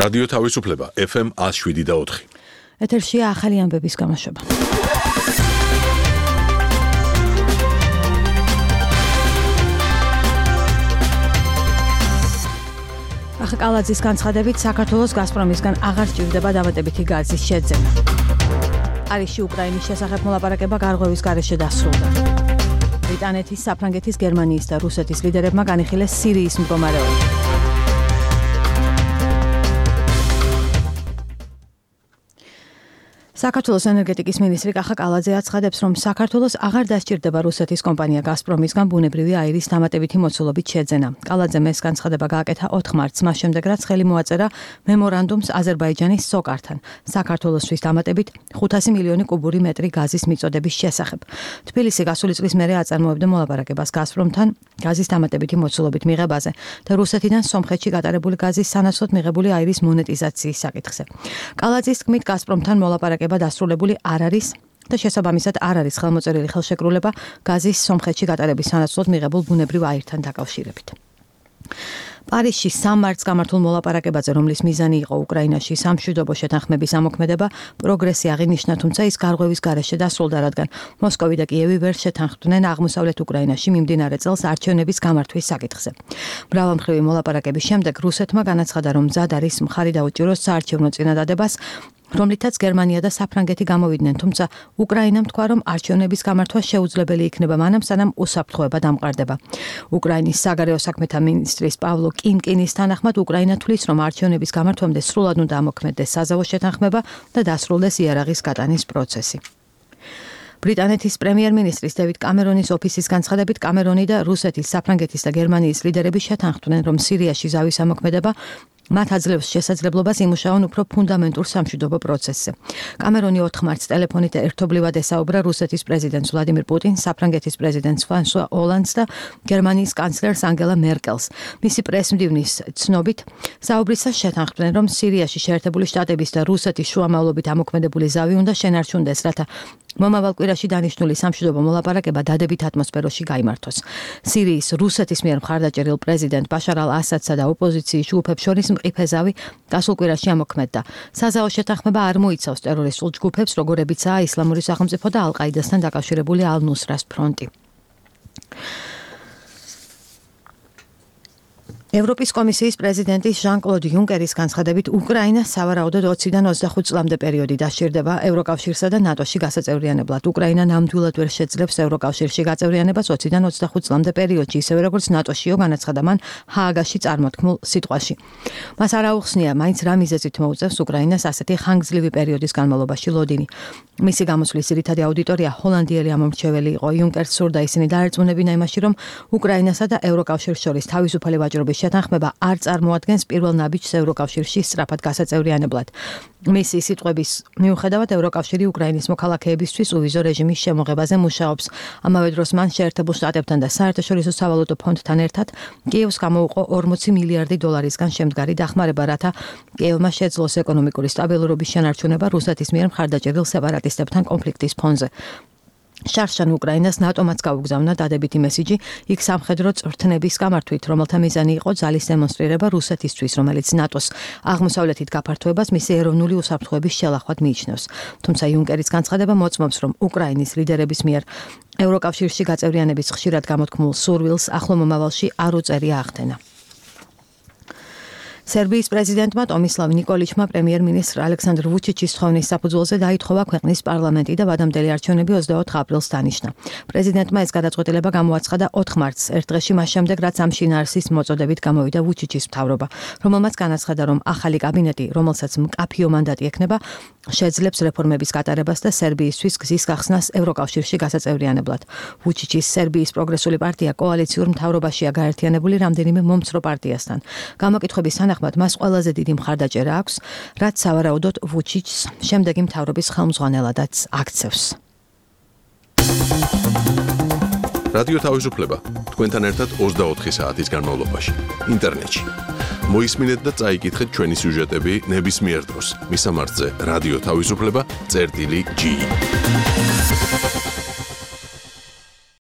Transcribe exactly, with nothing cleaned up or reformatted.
რადიო თავისუფლება ეფ ემ one oh seven და four. ეთერშია ახალი ამბების გამოშვება. ახალაძის განცხადებით საქართველოს გაზპრომისგან აღარ სჭირდება დამატებითი გაზის შეძენა. პარიზში უკრაინის შესახებ მოლაპარაკება გარღვევის გარეშე დასრულდა. ბრიტანეთის, საფრანგეთის, გერმანიის და რუსეთის ლიდერებმა განიხილეს სირიის მდგომარეობა. საქართველოს ენერგეტიკის მინისტრი კახა კალაძე აცხადებს, რომ საქართველოს აღარ დასჭირდება რუსეთის კომპანია გაზპრომისგან ბუნებრივი აირის დამატებითი მოცულობით შეძენა. კალაძემ ეს განცხადება გააკეთა ოთხ მარტს, მას შემდეგ რაც ხელი მოაწერა მემორანდუმს აზერბაიჯანის სოკართან საქართველოსთვის დამატებით ხუთასი მილიონი კუბური მეტრი გაზის მიწოდების შესახებ. თბილისი გასული წლის მერე აწარმოებდა მოლაპარაკებას გაზპრომთან გაზის დამატებითი მოცულობით მიღებაზე და რუსეთიდან სომხეთში გატარებული გაზის სანაცვლოდ მიღებული აირის მონეტიზაციის საკითხზე. კალაძის თქმით, გაზპრომთან მოლაპარაკება დასრულებული არ არის და შესაბამისად არ არის ხელმოწერილი ხელშეკრულება გაზის სომხეთში გატარების სანაცვლოდ მიღებულ ბუნებრივ აირთან დაკავშირებით. პარიზში სამ მარტს გამართულ მოლაპარაკებაზე, რომლის მიზანი იყო უკრაინაში სამშვიდობო შეთანხმების ამოქმედება, პროგრესი აღინიშნა, თუმცა ის გარღვევის გარეშე დასრულდა, რადგან მოსკოვი და კიევი ვერ შეთანხმდნენ აღმოსავლეთ უკრაინაში მიმდინარე წელს არჩევნების გამართვის საკითხზე. მრავალმხრივი მოლაპარაკების შემდეგ რუსეთმა განაცხადა, რომ მზად არის მხარი დაუჭიროს საარჩევნო წინადადებას, რომლითაც გერმანია და საფრანგეთი გამოვიდნენ, თუმცა უკრაინამ თქვა, რომ არჩევნების გამართვა შეუძლებელი იქნება მანამ, სანამ უსაფრთხოება დამყარდება. უკრაინის საგარეო საქმეთა მინისტრის პავლო კინკინის თანახმად, უკრაინა თვლის, რომ არჩევნების გამართვამდე სრულად უნდა ამოქმედდეს საზავო შეთანხმება და დასრულდეს იარაღის გატანის პროცესი. ბრიტანეთის პრემიერ-მინისტრის დევიდ კამერონის ოფისის განცხადებით, კამერონი და რუსეთის, საფრანგეთის და გერმანიის ლიდერები შეთანხმდნენ, რომ სირიაში ზავის ამოქმედება მათ აძლევს შესაძლებლობას იმუშაონ უფრო ფუნდამენტურ სამშვიდობო პროცესზე. კამერონი ოთხ მარტს ტელეფონით ერთობლივად ესაუბრა რუსეთის პრეზიდენტს ვლადიმირ პუტინს, საფრანგეთის პრეზიდენტს ფრანსუა ოლანდს და გერმანიის კანცლერს ანგელა მერკელს. მისი პრესმდივნის ცნობით, საუბრისას შეთანხმდნენ, რომ სირიაში შეერთებული შტატების და რუსეთის შუამავლობით ამოქმედებული ზავი უნდა შენარჩუნდეს, რათა მომავალ კვირაში დანიშნული სამშვიდობო მოლაპარაკება დადებით ატმოსფეროში გაიმართოს. სირიის რუსეთის მიერ მხარდაჭერილ პრეზიდენტ ბაშარ ალ-ასადსა და ოპოზიციის ჯგუფებს შორის მყიფე ზავი გასულ კვირაში ამოქმედდა. საზავო შეთანხმება არ მოიცავს ტერორისტულ ჯგუფებს, როგორებიცაა ისლამური სახელმწიფო და ალ-ყაიდასთან დაკავშირებული ალ-ნუსრას ფრონტი. ევროპის კომისიის პრეზიდენტის ჟან-კლოდ იუნკერის განცხადებით, უკრაინა სავარაუდოდ ოციდან ოცდახუთ წლამდე პერიოდი დასჭირდება ევროკავშირსა და ნატოში გასაწევრიანებლად. უკრაინა ნამდვილად ვერ შეძლებს ევროკავშირში გაწევრიანებას ოციდან ოცდახუთ წლამდე პერიოდში, ისევე როგორც ნატოშიო, განაცხადა მან ჰააგაში წარმოთქმულ სიტყვაში. მას არ აუხსნია, მაინც რა მიზეზით მოუწევს უკრაინას ასეთი ხანგრძლივი პერიოდის განმავლობაში ლოდინი. მისი გამოსვლის ძირითადი აუდიტორია ჰოლანდიელი ამომრჩეველი იყო. იუნკერს სურდა ისინი დაერწმუნებინა იმაში, რომ უკრაინასა და ევროკავშირს შორის თავისუფალი ვაჭრობის შეთანხმება არ წარმოადგენს პირველ ნაბიჯს ევროკავშირში სწრაფად გასაწევრიანებლად. მისი სიტყვების მიუხედავად, ევროკავშირი უკრაინის მოქალაქეებისთვის უვიზო რეჟიმის შემოღებაზე მუშაობს. ამავე დროს მან შეერთებულ შტატებთან და საერთაშორისო სავალუტო ფონდთან ერთად კიევს გამოუყო ორმოცი მილიარდი დოლარისგან შემდგარი დახმარება, რათა კიევმა შეძლოს ეკონომიკური სტაბილურობის შენარჩუნება რუსეთის მიერ მხარდაჭერილ სეპარატისტებთან კონფლიქტის ფონზე. შარშან უკრაინას ნატომაც გაუგზავნა დადებითი მესიჯი იქ სამხედრო წვრთნების გამართვით, რომელთა მიზანი იყო ძალის დემონსტრირება რუსეთისთვის, რომელიც ნატოს აღმოსავლეთით გაფართოებას მისი ეროვნული უსაფრთხოების შელახვად მიიჩნევს. თუმცა იუნკერის განცხადება მოწმობს, რომ უკრაინის ლიდერების მიერ ევროკავშირში გაწევრიანების ხშირად გამოთქმულ სურვილს ახლო მომავალში არ უწერია ახდენა. სერბიის პრეზიდენტმა ტომისლავ ნიკოლიჩმა პრემიერ-მინისტრ ალექსანდრ ვუჩიჩის თხოვნის საფუძველზე დაითხოვა ქვეყნის პარლამენტი და ვადამდელი არჩევნები ოცდაოთხ აპრილს დანიშნა. პრეზიდენტმა ეს გადაწყვეტილება გამოაცხადა ოთხ მარტს, ერთ დღეში მას შემდეგ, რაც ამ შინაარსის მოწოდებით გამოვიდა ვუჩიჩის მთავრობა, რომელმაც განაცხადა, რომ ახალი კაბინეტი, რომელსაც მკაფიო მანდატი ექნება, შეძლებს რეფორმების გატარებას და სერბიისთვის გზის გახსნას ევროკავშირში გასაწევრიანებლად. ვუჩიჩის სერბიის პროგრესული პარტია კოალიციურ მთავრობაშია გაერთიანებული რამდენიმე მომცრო პარტიასთან. გამოკითხვების თანახმად მას ყველაზე დიდი მხარდაჭერა აქვს, რაც სავარაუდოდ ვუჩიჩს შემდეგი მთავრობის ხელმძღვანელადაც აქცევს. რადიო თავისუფლება თქვენთან ერთად ოცდაოთხი საათის განმავლობაში ინტერნეტში. მოისმინეთ და წაიკითხეთ ჩვენი სიუჟეტები ნებისმიერ დროს. მისამართზე რადიო თავისუფლება წერტილი ჯი.